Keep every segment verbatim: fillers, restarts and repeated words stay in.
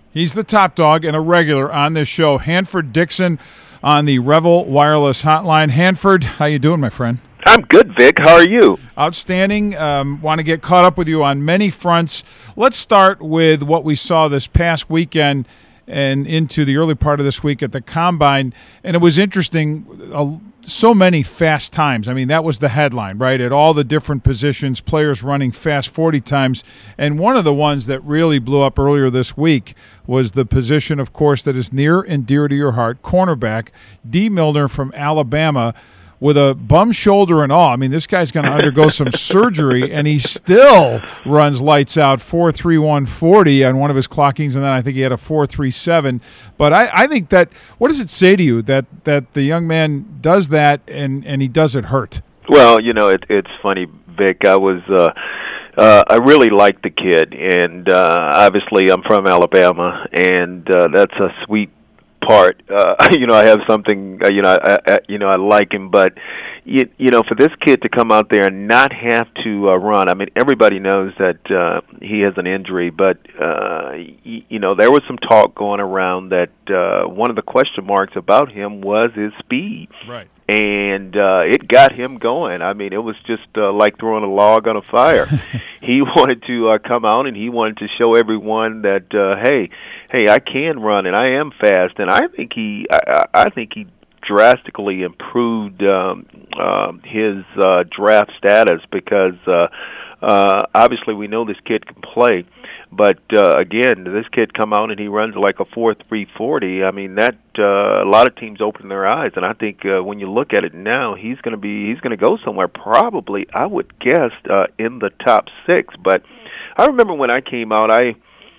He's the top dog and a regular on this show. Hanford Dixon on the Revel Wireless Hotline. Hanford, how you doing, my friend? I'm good, Vic. How are you? Outstanding. Um, want to get caught up with you on many fronts. Let's start with what we saw this past weekend and into the early part of this week at the Combine. And it was interesting, uh, so many fast times. I mean, that was the headline, right? At all the different positions, players running fast forty times. And one of the ones that really blew up earlier this week was the position, of course, that is near and dear to your heart, cornerback, Dee Milliner from Alabama, with a bum shoulder and all. I mean, this guy's going to undergo some surgery, and he still runs lights out, four three one forty on one of his clockings, and then I think he had a four three seven. But I, I think that, what does it say to you that, that the young man does that and, and he does it hurt? Well, you know, it, it's funny, Vic. I was uh, uh, I really like the kid, and uh, obviously I'm from Alabama, and uh, that's a sweet part. Uh, you know, I have something, uh, you know, I, I, you know, I like him, but, you, you know, for this kid to come out there and not have to uh, run, I mean, everybody knows that uh, he has an injury, but, uh, y- you know, there was some talk going around that uh, one of the question marks about him was his speed. Right. And uh, it got him going. I mean, it was just uh, like throwing a log on a fire. He wanted to uh, come out, and he wanted to show everyone that, uh, hey, hey, I can run, and I am fast. And I think he, I, I think he drastically improved um, uh, his uh, draft status because uh, uh, obviously we know this kid can play. But uh, again, this kid come out and he runs like a four three forty. I mean, that uh, a lot of teams open their eyes, and I think uh, when you look at it now, he's going to be he's going to go somewhere. Probably, I would guess uh, in the top six. But I remember when I came out, I.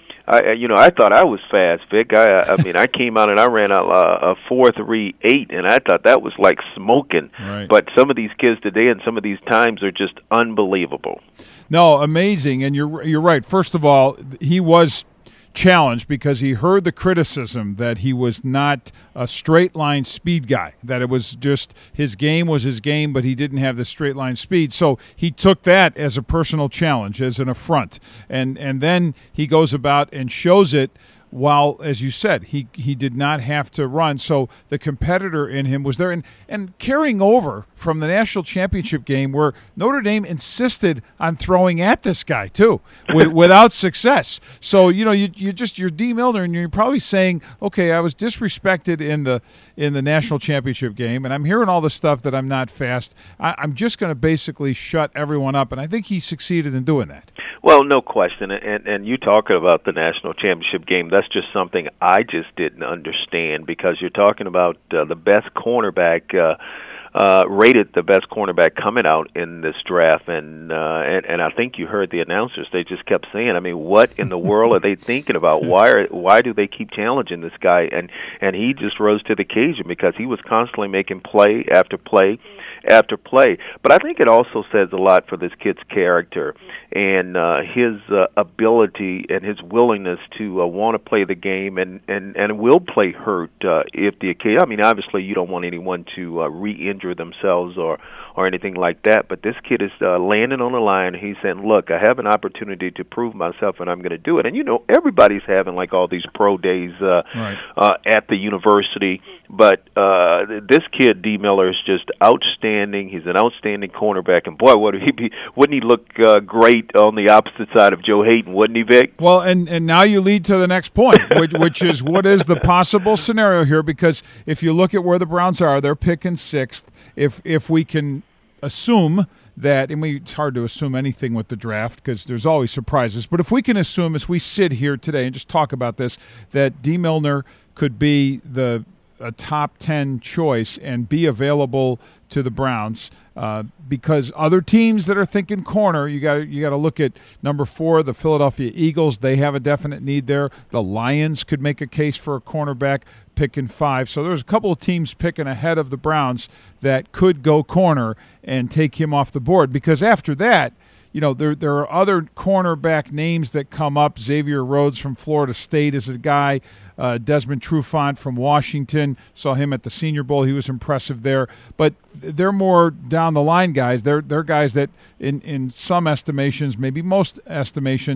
I, you know, I thought I was fast, Vic. I, I mean, I came out and I ran a, a four three eight, and I thought that was like smoking. Right. But some of these kids today and some of these times are just unbelievable. No, amazing, and you're you're right. First of all, he was challenged because he heard the criticism that he was not a straight line speed guy, that it was just his game was his game, but he didn't have the straight line speed. So he took that as a personal challenge, as an affront. And and then he goes about and shows it while, as you said, he, he did not have to run. So the competitor in him was there. And, and carrying over from the national championship game where Notre Dame insisted on throwing at this guy, too, with, without success. So, you know, you you just, you're Dee Milliner, and you're probably saying, okay, I was disrespected in the in the national championship game, and I'm hearing all this stuff that I'm not fast. I, I'm just going to basically shut everyone up. And I think he succeeded in doing that. Well, no question, and and you talking about the national championship game, that's just something I just didn't understand because you're talking about uh, the best cornerback, uh, uh, rated the best cornerback coming out in this draft, and, uh, and and I think you heard the announcers, they just kept saying, I mean, what in the world are they thinking about? Why are, why do they keep challenging this guy? And, and he just rose to the occasion because he was constantly making play after play after play. But I think it also says a lot for this kid's character and uh, his uh, ability and his willingness to uh, want to play the game and, and, and will play hurt uh, if the occasion. I mean, obviously you don't want anyone to uh, re-injure themselves or, or anything like that, but this kid is uh, landing on the line. He's saying, look, I have an opportunity to prove myself and I'm going to do it. And, you know, everybody's having like all these pro days uh, right. uh, at the university, but uh, this kid, Dee Milliner, is just outstanding. He's an outstanding cornerback, and boy, would he be? Wouldn't he look uh, great on the opposite side of Joe Hayden? Wouldn't he, Vic? Well, and, and now you lead to the next point, which, which is what is the possible scenario here? Because if you look at where the Browns are, they're picking sixth. If if we can assume that, and we, it's hard to assume anything with the draft because there's always surprises, but if we can assume as we sit here today and just talk about this, that Dee Milliner could be the a top ten choice and be available to the Browns uh, because other teams that are thinking corner, you got you got to look at number four, the Philadelphia Eagles. They have a definite need there. The Lions could make a case for a cornerback, picking five. So there's a couple of teams picking ahead of the Browns that could go corner and take him off the board because after that, you know, there there are other cornerback names that come up. Xavier Rhodes from Florida State is a guy. Uh, Desmond Trufant from Washington, saw him at the Senior Bowl. He was impressive there. But they're more down the line guys. They're they're guys that, in, in some estimations, maybe most estimations,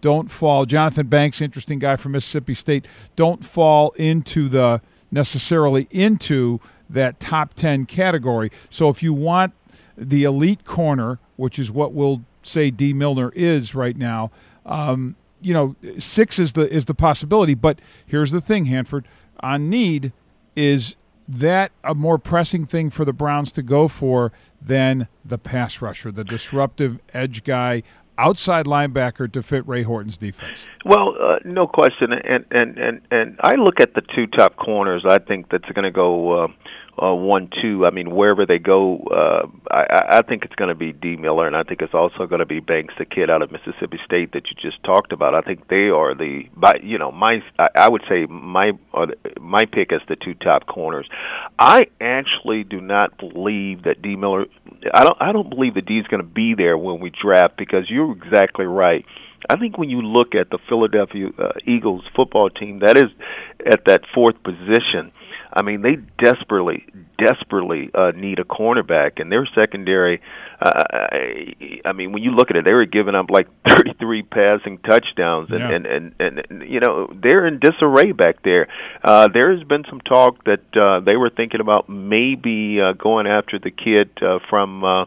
don't fall. Jonathan Banks, interesting guy from Mississippi State, don't fall into the necessarily into that top ten category. So if you want the elite corner, which is what we'll say D. Milner is right now, um, you know, six is the is the possibility. But here's the thing, Hanford, on need, is that a more pressing thing for the Browns to go for than the pass rusher, the disruptive edge guy, outside linebacker to fit Ray Horton's defense? Well, uh, no question. And, and, and, and I look at the two top corners. I think that's going to go uh, uh, one, two. I mean, wherever they go, uh, I, I think it's going to be D. Miller, and I think it's also going to be Banks, the kid out of Mississippi State that you just talked about. I think they are the, you know, my. I would say my uh, my pick as the two top corners. I actually do not believe that D. Miller. I don't. I don't believe that D is going to be there when we draft, because you're exactly right. I think when you look at the Philadelphia uh, Eagles football team, that is at that fourth position. I mean, they desperately, desperately uh, need a cornerback, and their secondary. Uh, I, I mean, when you look at it, they were giving up like thirty-three passing touchdowns, and, yeah. and, and, and, and you know, they're in disarray back there. Uh, there has been some talk that uh, they were thinking about maybe uh, going after the kid uh, from. Uh,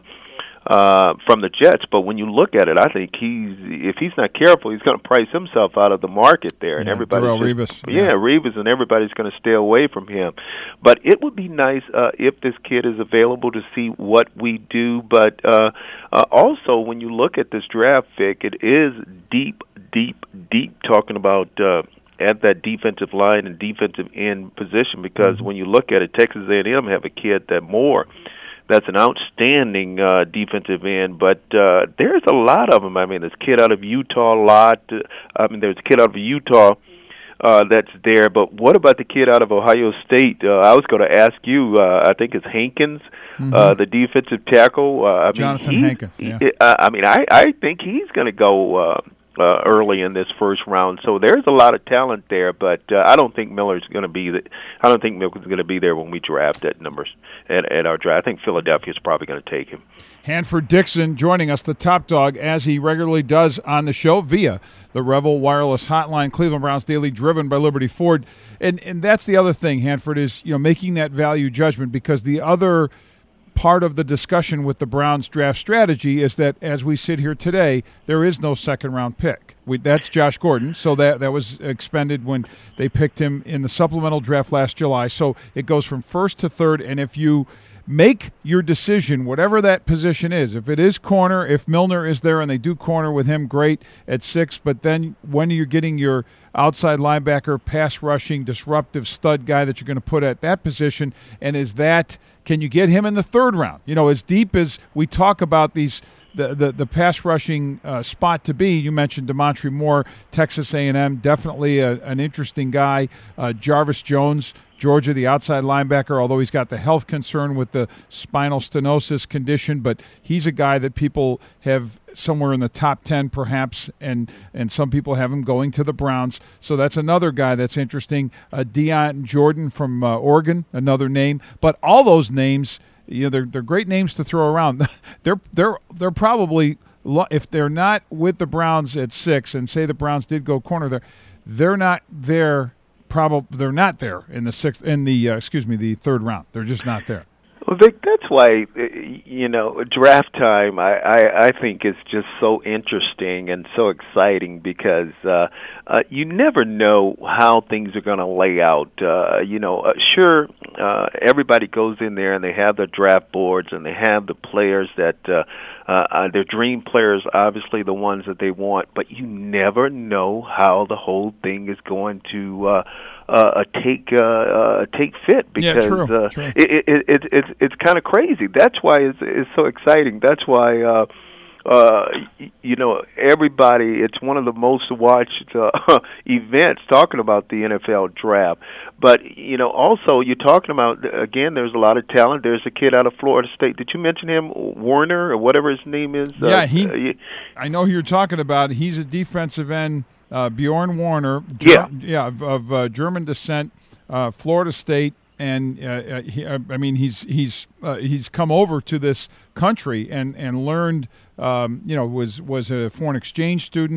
Uh, from the Jets, but when you look at it, I think he's if he's not careful, he's going to price himself out of the market there, and yeah, everybody's Darrelle just, Revis, yeah, yeah, Revis, and everybody's going to stay away from him. But it would be nice uh, if this kid is available to see what we do. But uh, uh, also, when you look at this draft pick, it is deep, deep, deep. Talking about. Uh, at that defensive line and defensive end position, because when you look at it, Texas A and M have a kid that Moore. That's an outstanding uh, defensive end, but uh, there's a lot of them. I mean, there's a kid out of Utah a lot. Uh, I mean, there's a kid out of Utah uh, that's there, but what about the kid out of Ohio State? Uh, I was going to ask you, uh, I think it's Hankins, mm-hmm. uh, the defensive tackle. Uh, I Jonathan mean, Hankins, yeah. He, uh, I mean, I, I think he's going to go uh, uh, early in this first round. So there's a lot of talent there, but uh, I don't think Miller's going to be the, I don't think Miller's going to be there when we draft at numbers at, at our draft. I think Philadelphia's probably going to take him. Hanford Dixon joining us, the top dog, as he regularly does on the show via the Revel Wireless Hotline. Cleveland Browns Daily, driven by Liberty Ford, and and that's the other thing, Hanford, is you know making that value judgment, because the other part of the discussion with the Browns draft strategy is that as we sit here today, there is no second round pick. We, that's Josh Gordon, so that that was expended when they picked him in the supplemental draft last July. So it goes from first to third, and if you make your decision, whatever that position is, if it is corner, if Milner is there and they do corner with him, great at six, but then when you're getting your outside linebacker, pass rushing, disruptive stud guy that you're going to put at that position, and is that, can you get him in the third round? You know, as deep as we talk about these, the the, the pass rushing uh, spot to be, you mentioned Demontre Moore, Texas A and M, definitely a, an interesting guy. Uh, Jarvis Jones, Georgia, the outside linebacker, although he's got the health concern with the spinal stenosis condition, but he's a guy that people have somewhere in the top ten perhaps, and, and some people have him going to the Browns. So that's another guy that's interesting. Uh, Deion Jordan from uh, Oregon, another name. But all those names, you know, they're, they're great names to throw around. they're, they're, they're probably, if they're not with the Browns at six, and say the Browns did go corner there, they're not there. Probably they're not there in the sixth, in the uh, excuse me, the third round. They're just not there. Well, Vic, that's why, you know, draft time, I, I, I think, is just so interesting and so exciting, because uh, uh, you never know how things are going to lay out. Uh, you know, uh, sure, uh, everybody goes in there and they have their draft boards and they have the players that uh, uh, their dream players, obviously the ones that they want, but you never know how the whole thing is going to uh, uh, take uh, uh, take fit, because yeah, true, uh, true. It, it, it, it's it's kind of crazy. That's why it's, it's so exciting. That's why uh, uh, you know everybody. It's one of the most watched uh, events talking about the N F L draft. But you know, also you're talking about, again, there's a lot of talent. There's a kid out of Florida State. Did you mention him, Warner, or whatever his name is? Yeah, uh, he. Uh, I know who you're talking about. He's a defensive end. Uh, Bjorn Warner, Ger- yeah, yeah, of, of uh, German descent, uh, Florida State, and uh, he, I mean he's he's uh, he's come over to this country and and learned, um, you know, was was a foreign exchange student,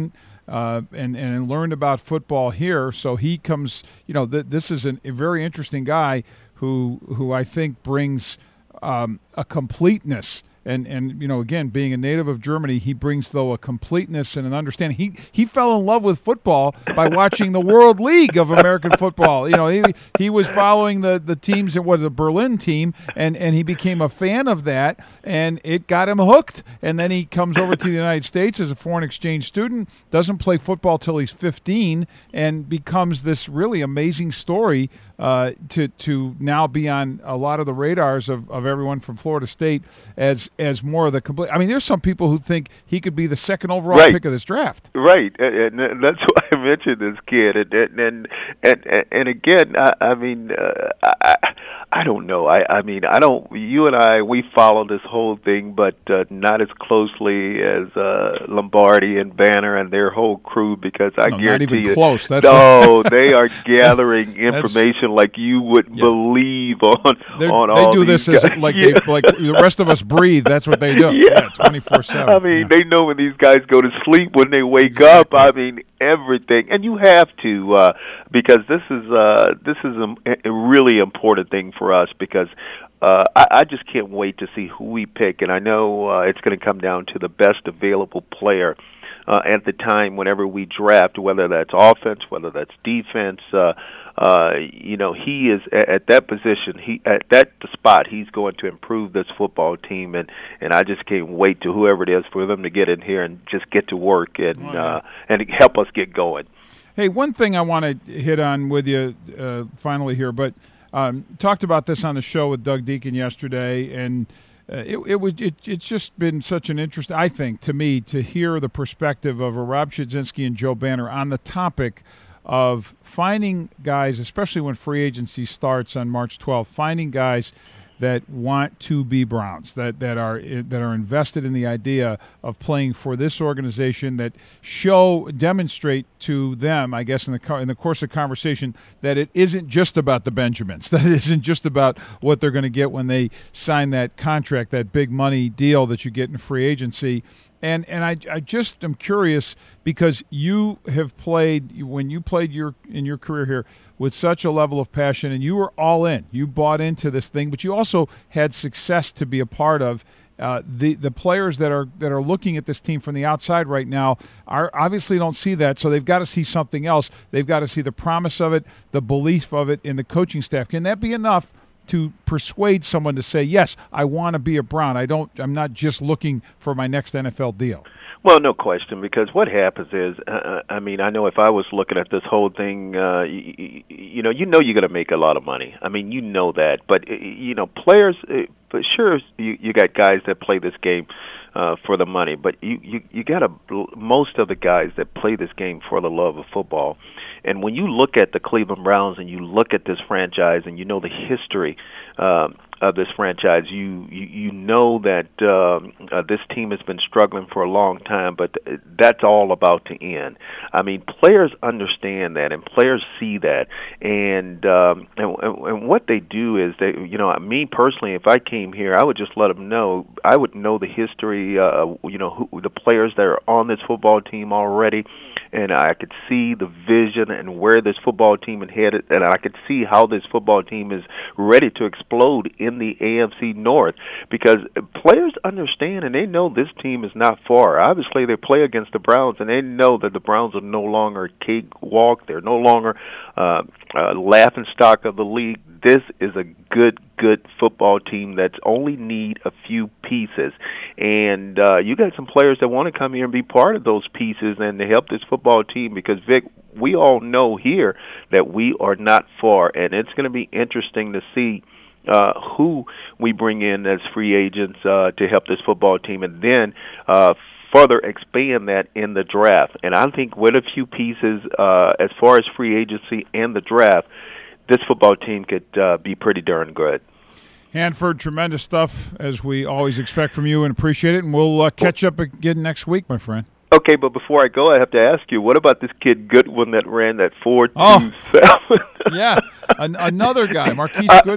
uh, and and learned about football here. So he comes, you know, th- this is an, a very interesting guy who who I think brings um, a completeness. And, and you know, again, being a native of Germany, he brings, though, a completeness and an understanding. He he fell in love with football by watching the World League of American Football. You know, he he was following the, the teams. It was a Berlin team, and, and he became a fan of that, and it got him hooked. And then he comes over to the United States as a foreign exchange student, doesn't play football till he's fifteen, and becomes this really amazing story uh, to to now be on a lot of the radars of, of everyone from Florida State as as more of the complete. I mean, there's some people who think he could be the second overall right. pick of this draft. Right, and, and that's why I mentioned this kid. And and and and, and again, I, I mean, uh, I I don't know. I I mean, I don't. You and I, we follow this whole thing, but uh, not as closely as uh, Lombardi and Banner and their whole crew, because I no, guarantee not even you, close. That's no, they are gathering information like you wouldn't yeah. believe on They're, on they all do these this guys. as like yeah. they, like the rest of us breathe. That's what they do. Yeah, twenty-four seven. I mean, yeah. they know when these guys go to sleep, when they wake exactly. up. I mean, everything, and you have to uh, because this is uh, this is a, a really important thing for us, because uh, I, I just can't wait to see who we pick, and I know uh, it's going to come down to the best available player uh, at the time whenever we draft, whether that's offense, whether that's defense. Uh, Uh, you know, he is at, at that position. He at that spot. He's going to improve this football team, and, and I just can't wait to whoever it is for them to get in here and just get to work and oh, yeah. uh, and help us get going. Hey, one thing I want to hit on with you uh, finally here, but um, talked about this on the show with Doug Deacon yesterday, and uh, it, it was it, it's just been such an interest, I think, to me, to hear the perspective of a Rob Chudzinski and Joe Banner on the topic of finding guys, especially when free agency starts on March twelfth, finding guys that want to be Browns, that, that are that are invested in the idea of playing for this organization, that show, demonstrate to them, I guess, in the in the course of conversation, that it isn't just about the Benjamins, that it isn't just about what they're going to get when they sign that contract, that big money deal that you get in free agency. And and I, I just am curious, because you have played, when you played your in your career here with such a level of passion, and you were all in. You bought into this thing, but you also had success to be a part of. Uh, the the players that are that are looking at this team from the outside right now are obviously don't see that, so they've got to see something else. They've got to see the promise of it, the belief of it in the coaching staff. Can that be enough to persuade someone to say, yes, I want to be a Brown? I don't. I'm not just looking for my next N F L deal. Well, no question, because what happens is, uh, I mean, I know if I was looking at this whole thing, uh, you, you know, you know you're going to make a lot of money. I mean, you know that. But, you know, players, but sure, you, you got guys that play this game uh, for the money, but you, you, you got a, most of the guys that play this game for the love of football. And when you look at the Cleveland Browns and you look at this franchise and you know the history uh, of this franchise, you you, you know that um, uh, this team has been struggling for a long time, but that's all about to end. I mean, players understand that, and players see that, and um, and, and what they do is they, you know, me personally, if I came here, I would just let them know. I would know the history, uh, you know, who, the players that are on this football team already. And I could see the vision and where this football team is headed, and I could see how this football team is ready to explode in the A F C North, because players understand and they know this team is not far. Obviously, they play against the Browns, and they know that the Browns are no longer a cakewalk. They're no longer uh, a laughing stock of the league. This is a good, good football team that's only need a few pieces. And uh, you got some players that want to come here and be part of those pieces and to help this football team, because, Vic, we all know here that we are not far, and it's going to be interesting to see uh, who we bring in as free agents uh, to help this football team, and then uh, further expand that in the draft. And I think with a few pieces uh, as far as free agency and the draft, this football team could uh, be pretty darn good. Hanford, tremendous stuff, as we always expect from you, and appreciate it. And we'll uh, catch up again next week, my friend. Okay, but before I go, I have to ask you, what about this kid Goodwin that ran that four two oh, seven? Yeah, An- another guy, Marquise Goodwin. I,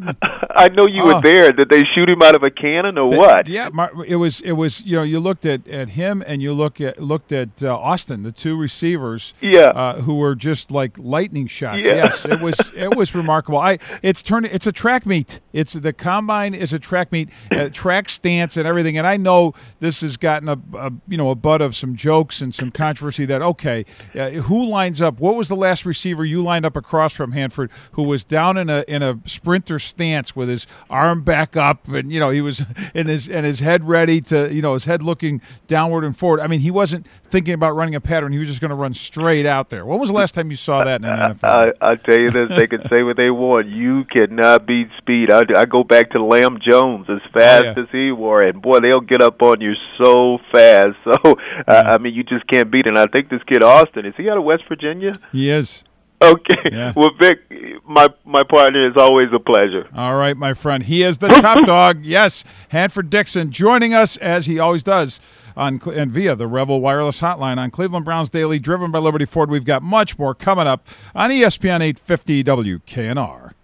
I know you Oh. were there. Did they shoot him out of a cannon or They- what? Yeah, Mar- it was it was you know you looked at, at him and you look at looked at uh, Austin, the two receivers, Yeah. uh, who were just like lightning shots. Yeah. Yes, it was it was remarkable. I it's turned it's a track meet. It's the combine is a track meet, uh, track stance and everything. And I know this has gotten a, a you know a butt of some jokes and some controversy that okay, uh, who lines up? What was the last receiver you lined up across from Hanford who was down in a in a sprinter stance with his arm back up and you know he was in his and his head ready to you know his head looking downward and forward. I mean he wasn't thinking about running a pattern. He was just going to run straight out there. When was the last time you saw that in an N F L? I, I tell you this, they can say what they want. You cannot beat speed. I, I go back to Lamb Jones, as fast Oh, yeah. as he were, and boy, they'll get up on you so fast. So, uh, Yeah. I mean, you just can't beat it. And I think this kid Austin, is he out of West Virginia? He is. Okay. Yeah. Well, Vic, my my partner, is always a pleasure. All right, my friend. He is the top dog. Yes, Hanford Dixon joining us as he always does on Cle- and via the Revel Wireless Hotline on Cleveland Browns Daily, driven by Liberty Ford. We've got much more coming up on E S P N eight fifty W K N R.